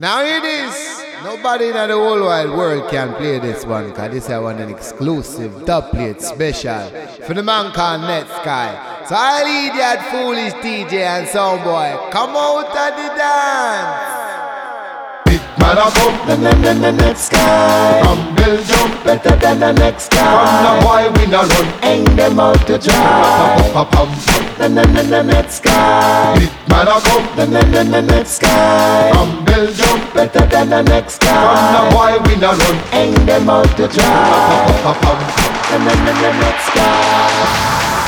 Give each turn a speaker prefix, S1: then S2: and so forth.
S1: Now it is. Nobody in the whole wide world can play this one, cause this is one an exclusive top plate special for the man called Net Sky. So I'll idiot, foolish DJ and soundboy, come out of the dance.
S2: Big man a come
S3: the Net Sky.
S2: from Belgium,
S3: Better than the next
S2: from
S3: guy.
S2: the boy we no run.
S3: Hang them out to dry.
S2: Pa-pa-pam.
S3: The Net Sky.
S2: Big man a come
S3: The Net Sky.
S2: from Belgium,
S3: Better than the next
S2: from the
S3: guy.
S2: boy we no run.
S3: Hang them out to dry.
S2: Pa-pa-pam.
S3: The Net Sky.